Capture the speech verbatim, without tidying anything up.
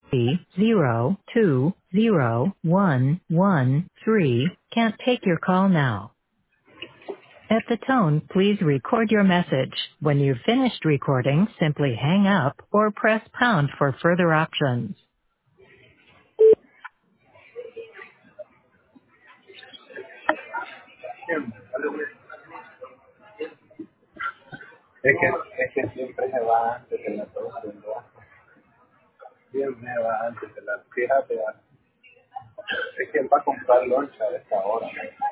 zero two zero one one three can't take your call now. At the tone, please record your message. When you've finished recording, simply hang up or press pound for further options. Es que, es que siempre se va antes de las doce, ¿no? Siempre va antes de las... Fíjate, es que él va a comprar loncha a esta hora, ¿no?